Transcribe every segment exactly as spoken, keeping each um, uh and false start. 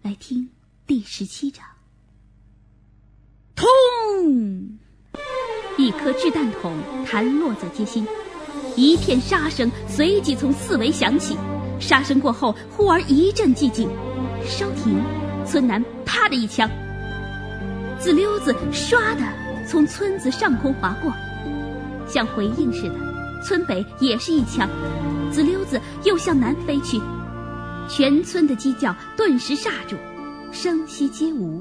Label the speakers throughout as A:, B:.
A: 来听第十七章。通！一颗掷弹筒弹落在街心，一片杀声随即从四围响起。杀声过后，忽而一阵寂静，稍停，村南啪的一枪，紫溜子唰的从村子上空划过，像回应似的，村北也是一枪，紫溜子又向南飞去。全村的鸡叫顿时刹住，声息皆无。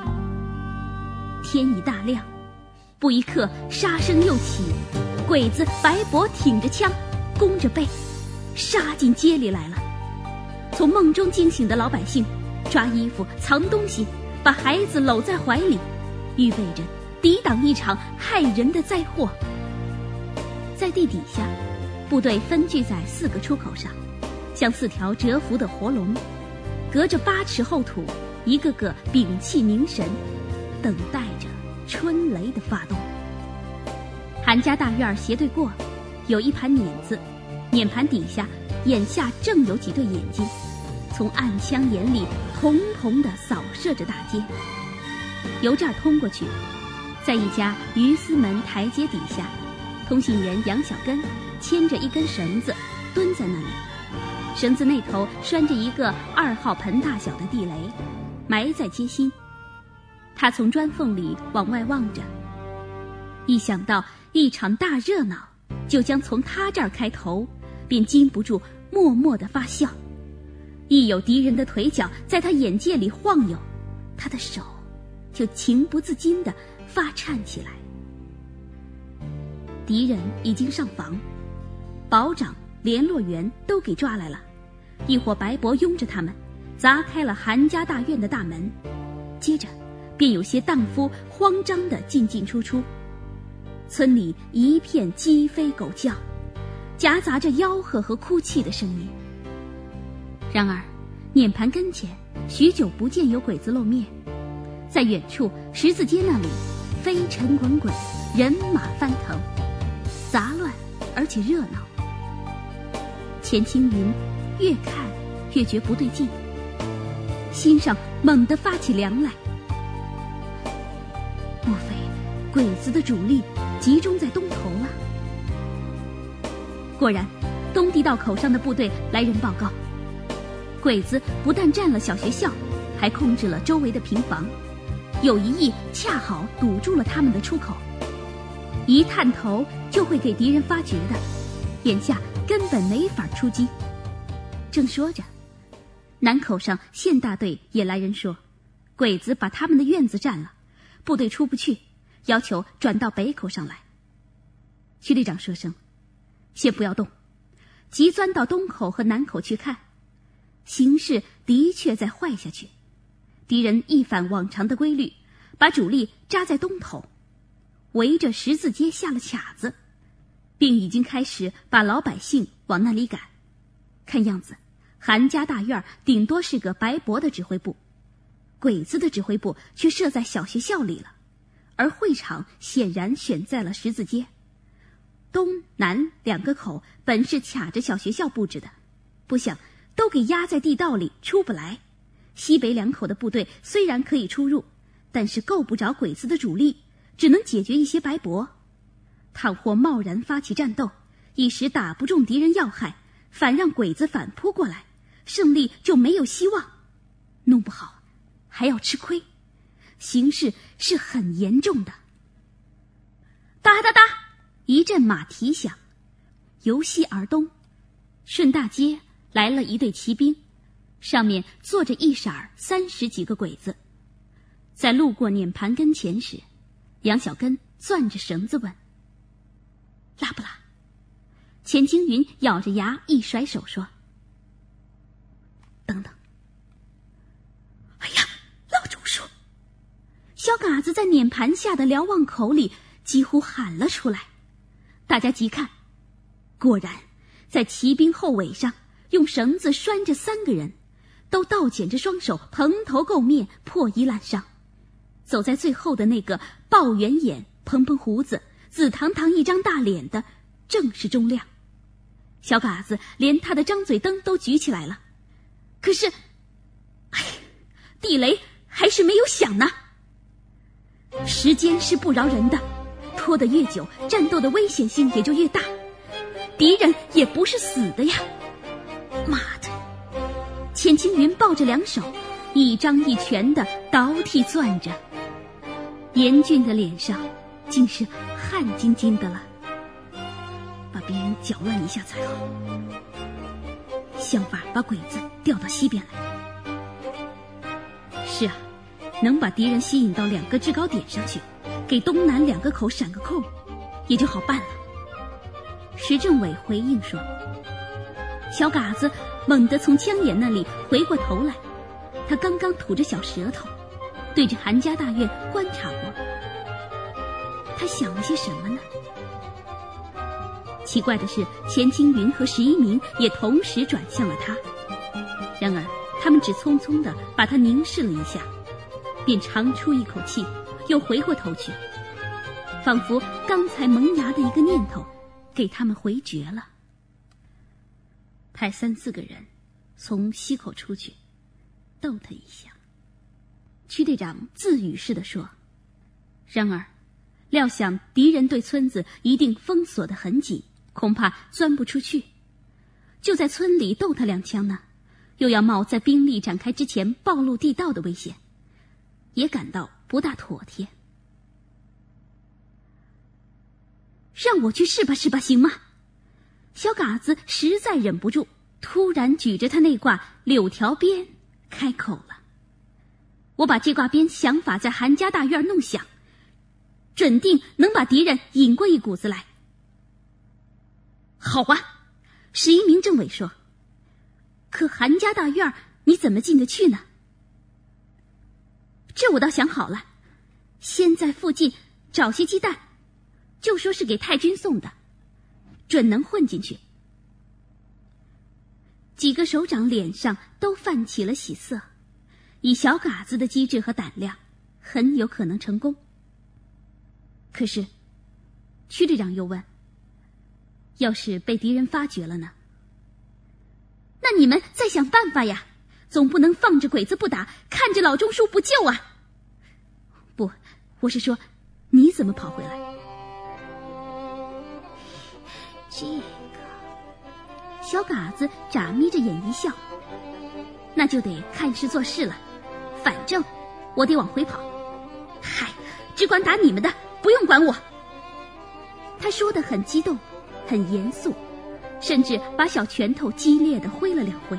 A: 天已大亮，不一刻，杀声又起，鬼子白脖挺着枪，弓着背，杀进街里来了。从梦中惊醒的老百姓抓衣服藏东西，把孩子搂在怀里，预备着抵挡一场害人的灾祸。在地底下，部队分聚在四个出口上，像四条蛰伏的活龙，隔着八尺厚土，一个个屏气凝神，等待着春雷的发动。韩家大院斜对过有一盘碾子，碾盘底下眼下正有几对眼睛，从暗枪眼里瞳瞳地扫射着大街。由这儿通过去，在一家鱼丝门台阶底下，通信员杨小根牵着一根绳子蹲在那里，绳子那头拴着一个二号盆大小的地雷，埋在街心。他从砖缝里往外望着，一想到一场大热闹就将从他这儿开头，便禁不住默默地发笑。一有敌人的腿脚在他眼界里晃悠，他的手就情不自禁地发颤起来。敌人已经上房，保长、联络员都给抓来了，一伙白脖拥着他们，砸开了韩家大院的大门，接着便有些荡夫慌张地进进出出。村里一片鸡飞狗叫，夹杂着吆喝和哭泣的声音。然而碾盘跟前许久不见有鬼子露面，在远处十字街那里飞尘滚滚，人马翻腾，杂乱而且热闹。钱青云越看越觉不对劲，心上猛地发起凉来。莫非鬼子的主力集中在东头了？果然，东地道口上的部队来人报告，鬼子不但占了小学校，还控制了周围的平房，有一役恰好堵住了他们的出口，一探头就会给敌人发觉的，眼下根本没法出击。正说着，南口上县大队也来人说，鬼子把他们的院子占了，部队出不去，要求转到北口上来。徐队长说声，先不要动，急钻到东口和南口去看。形势的确在坏下去，敌人一反往常的规律，把主力扎在东头，围着十字街下了卡子，并已经开始把老百姓往那里赶。看样子韩家大院顶多是个白脖的指挥部，鬼子的指挥部却设在小学校里了，而会场显然选在了十字街。东南两个口本是卡着小学校布置的，不想都给压在地道里出不来。西北两口的部队虽然可以出入，但是够不着鬼子的主力，只能解决一些白脖。倘或贸然发起战斗，一时打不中敌人要害，反让鬼子反扑过来，胜利就没有希望，弄不好还要吃亏，形势是很严重的。哒哒哒，一阵马蹄响，由西而东，顺大街来了一队骑兵，上面坐着一色儿三十几个鬼子。在路过碾盘跟前时，杨小根攥着绳子问，拉不拉？钱青云咬着牙一甩手说，等等。哎呀，老中书！小嘎子在碾盘下的瞭望口里几乎喊了出来。大家急看，果然在骑兵后尾上用绳子拴着三个人，都倒剪着双手，蓬头垢面，破衣烂裳。走在最后的那个抱圆眼、蓬蓬胡子、紫堂堂一张大脸的，正是钟亮。小嘎子连他的张嘴灯都举起来了，可是，哎， 地雷还是没有响呢。时间是不饶人的，拖得越久，战斗的危险性也就越大。敌人也不是死的呀！妈的！钱青云抱着两手，一张一拳的倒替攥着，严峻的脸上竟是汗津津的了。把别人搅乱一下才好，想法把鬼子调到西边来。是啊，能把敌人吸引到两个制高点上去，给东南两个口闪个空，也就好办了。石政委回应说。小嘎子猛地从枪眼那里回过头来，他刚刚吐着小舌头，对着韩家大院观察过。他想了些什么呢？奇怪的是，钱青云和石一鸣也同时转向了他，然而他们只匆匆地把他凝视了一下，便长出一口气，又回过头去，仿佛刚才萌芽的一个念头给他们回绝了。派三四个人从西口出去，逗他一下。区队长自语似的说。然而料想敌人对村子一定封锁得很紧，恐怕钻不出去，就在村里逗他两枪呢，又要冒在兵力展开之前暴露地道的危险，也感到不大妥帖。让我去试吧试吧行吗？小嘎子实在忍不住，突然举着他那挂柳条鞭开口了。我把这挂鞭想法在韩家大院弄响，准定能把敌人引过一股子来。好吧，石一鸣政委说。可韩家大院你怎么进得去呢？这我倒想好了，先在附近找些鸡蛋，就说是给太君送的，准能混进去。几个首长脸上都泛起了喜色，以小嘎子的机智和胆量，很有可能成功。可是区队长又问，要是被敌人发觉了呢？那你们再想办法呀，总不能放着鬼子不打，看着老钟叔不救啊。不，我是说你怎么跑回来？这个小嘎子眨眯着眼一笑，那就得看事做事了，反正我得往回跑。嗨，只管打你们的，不用管我。他说得很激动，很严肃，甚至把小拳头激烈地挥了两挥。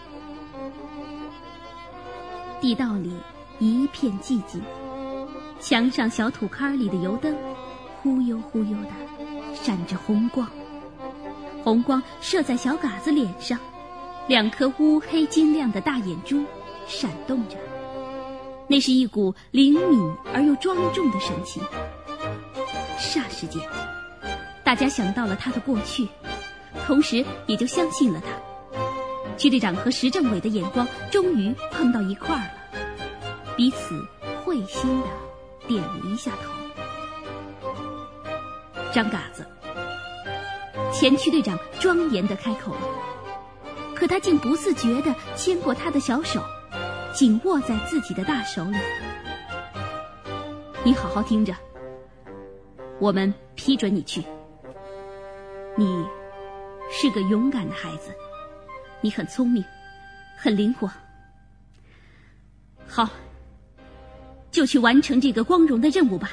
A: 地道里一片寂静，墙上小土坑里的油灯忽悠忽悠地闪着红光，红光射在小嘎子脸上，两颗乌黑晶亮的大眼珠闪动着，那是一股灵敏而又庄重的神情。霎时间，大家想到了他的过去，同时也就相信了他。区队长和石政委的眼光终于碰到一块儿了，彼此会心地点了一下头。张嘎子，前区队长庄严地开口了，可他竟不自觉地牵过他的小手，紧握在自己的大手里。你好好听着，我们批准你去。你是个勇敢的孩子，你很聪明，很灵活。好，就去完成这个光荣的任务吧。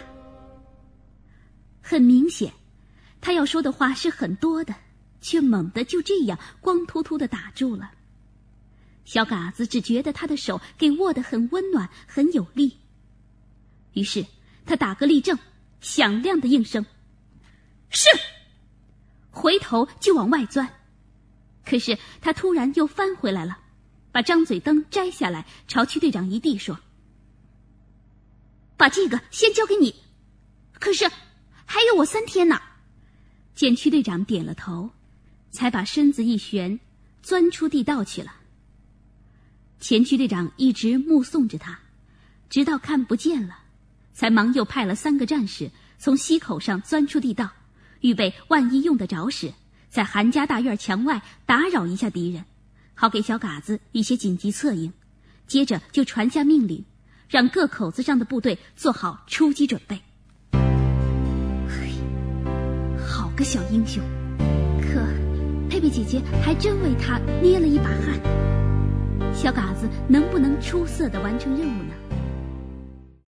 A: 很明显，他要说的话是很多的，却猛地就这样光秃秃地打住了。小嘎子只觉得他的手给握得很温暖，很有力。于是他打个立正，响亮的应声：是！回头就往外钻。可是他突然又翻回来了，把张嘴灯摘下来，朝区队长一递说：把这个先交给你，可是还有我三天呢。见区队长点了头，才把身子一旋，钻出地道去了。前区队长一直目送着他，直到看不见了，才忙又派了三个战士从西口上钻出地道，预备万一用得着时，在韩家大院墙外打扰一下敌人，好给小嘎子一些紧急策应， 接着就传下命令，让各口子上的部队做好出击准备。嘿，好个小英雄！可佩佩姐姐还真为他捏了一把汗。小嘎子能不能出色地完成任务呢？